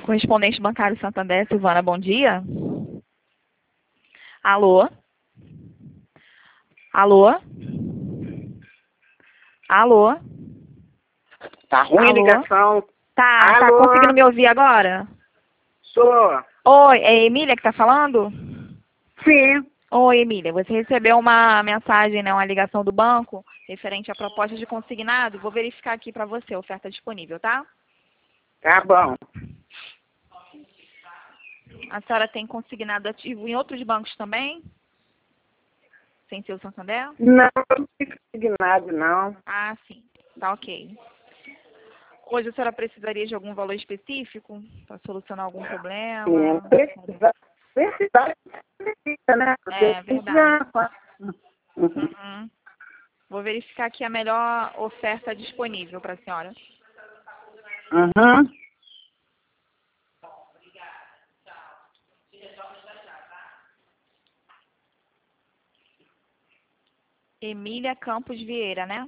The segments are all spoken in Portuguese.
Correspondente bancário Santander, Silvana, bom dia. Alô? Alô? Alô? Tá ruim a Alô? ligação. Tá Alô? conseguindo me ouvir agora? Sou. Oi, é a Emília que tá falando? Sim. Oi, Emília, você recebeu uma mensagem, né, uma ligação do banco referente à proposta de consignado? Vou verificar aqui para você a oferta disponível, tá? Tá bom. A senhora tem consignado ativo em outros bancos também? Sem ser o Santander? Não fica indignado, não. Ah, sim. Tá ok. Hoje a senhora precisaria de algum valor específico para solucionar algum problema? Precisa, né? É verdade. Uhum. Uhum. Vou verificar aqui a melhor oferta disponível para a senhora. Uhum. Emília Campos Vieira, né?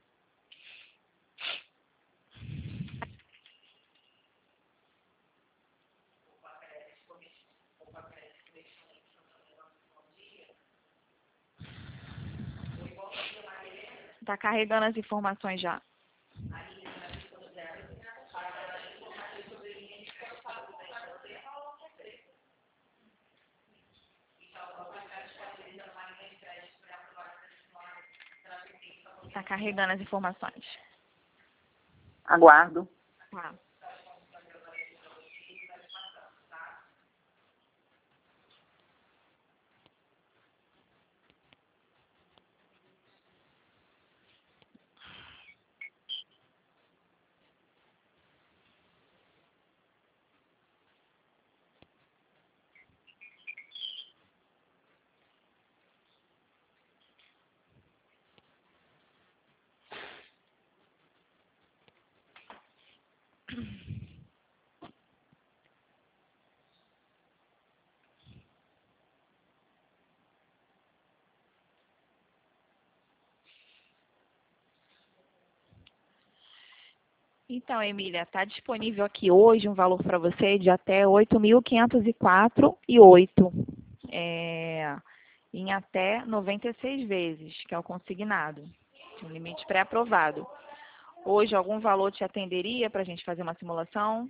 Tá carregando as informações já. Tá carregando as informações. Aguardo. Tá. Então, Emília, está disponível aqui hoje um valor para você de até 8.504,08, em até 96 vezes, que é o consignado, um limite pré-aprovado. Hoje, algum valor te atenderia para a gente fazer uma simulação?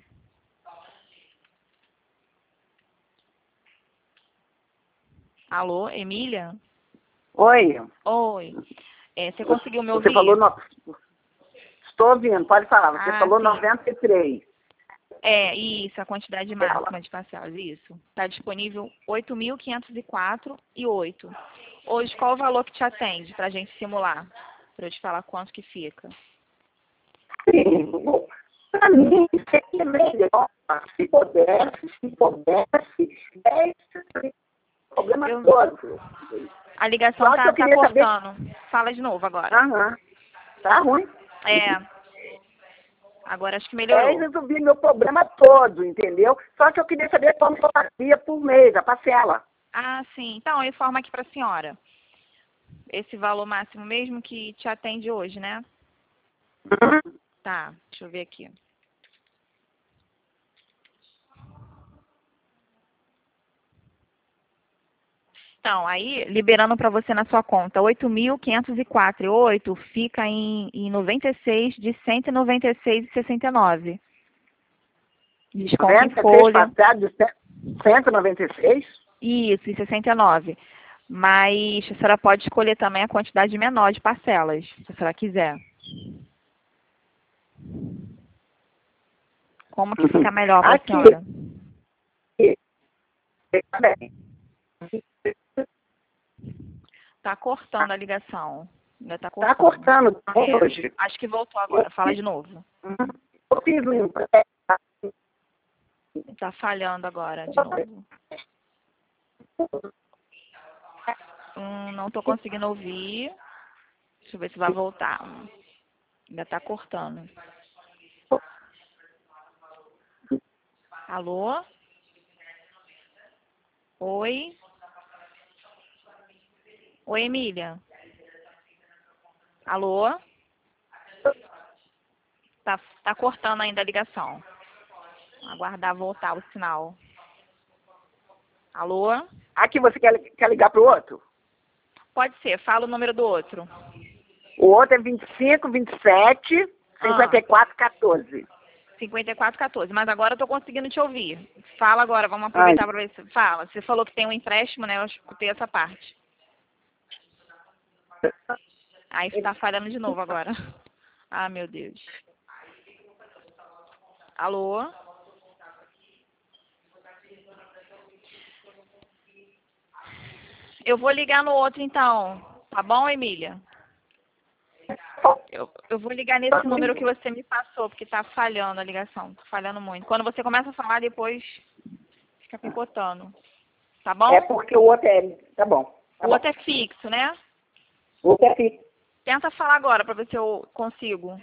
Alô, Emília? Oi. Oi. Você conseguiu me Você ouvir? falou... Estou ouvindo, pode falar. Você falou sim. 93. Isso, a quantidade máxima de parcelas, isso. Está disponível 8.504,08. Hoje, qual o valor que te atende para a gente simular? Para eu te falar quanto que fica. Sim. Para mim, seria melhor. Se pudesse, 10, problema Eu- todo. A ligação Só que eu tá queria saber... cortando. Fala de novo agora. Aham. Tá ruim. Agora acho que É, melhorou. resolvi meu problema todo, entendeu? Só que eu queria saber como eu fazia por mês, a parcela. Ah, sim. Então, eu informo aqui para a senhora. Esse valor máximo mesmo que te atende hoje, né? Tá, deixa eu ver aqui. Então, aí, liberando para você na sua conta, 8.504,08 fica em 96 de 196,69. Desconto em 96 folha. passado de 196? Isso, e 69. Mas a senhora pode escolher também a quantidade menor de parcelas, se a senhora quiser. Como que fica melhor para a Aqui. senhora? Tá bem. Tá cortando a ligação. Ainda tá Tá cortando. cortando hoje. Acho que voltou agora. Fala de novo. Eu fiz um Tá falhando agora de novo. Não tô conseguindo ouvir. Deixa eu ver se vai voltar. Ainda tá cortando. Alô? Oi? Oi, Emília? Alô? Tá cortando ainda a ligação. Aguardar voltar o sinal. Alô? Aqui você quer ligar pro outro? Pode ser, fala o número do outro. O outro é 25, 27, 54, 14. 5414, mas agora eu tô conseguindo te ouvir. Fala agora, vamos aproveitar para ver se... Fala, você falou que tem um empréstimo, né? Eu escutei essa parte. Aí está falhando de novo agora. Ah, meu Deus. Alô? Eu vou ligar no outro então, tá bom, Emília? Eu vou ligar nesse número que você me passou, porque tá falhando a ligação, tá falhando muito. Quando você começa a falar, depois fica picotando. Tá bom? É porque o outro é... Tá bom. O outro é fixo, né? O outro é fixo. Tenta falar agora pra ver se eu consigo.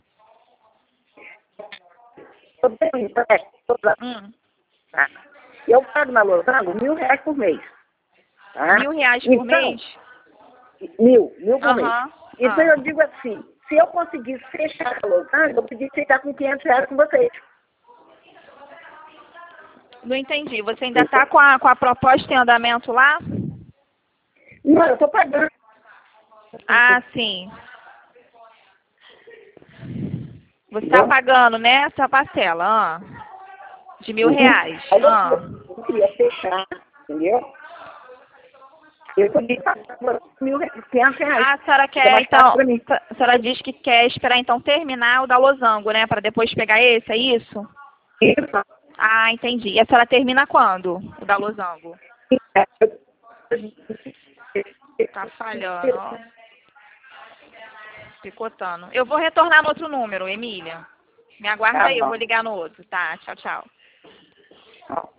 Eu pago na Losango R$1.000 por mês. Tá? R$1.000 por mês? Mil por mês. Aham. Então eu digo assim, se eu conseguir fechar a Losango, eu podia ficar com R$500 com vocês. Não entendi. Você ainda está com a proposta em andamento lá? Não, eu estou pagando. Ah, sim. Você está pagando, né, essa parcela, de R$1.000. Aí eu queria fechar, entendeu? Eu podia pagar R$500. Ah, a senhora quer, então, a senhora diz que quer esperar, então, terminar o da Losango, né, para depois pegar esse, é isso? Isso. Ah, entendi. E a senhora termina quando, o da Losango? Tá falhando, ó. Picotando. Eu vou retornar no outro número, Emília. Me aguarda aí, eu vou ligar no outro. Tá, tchau, tchau.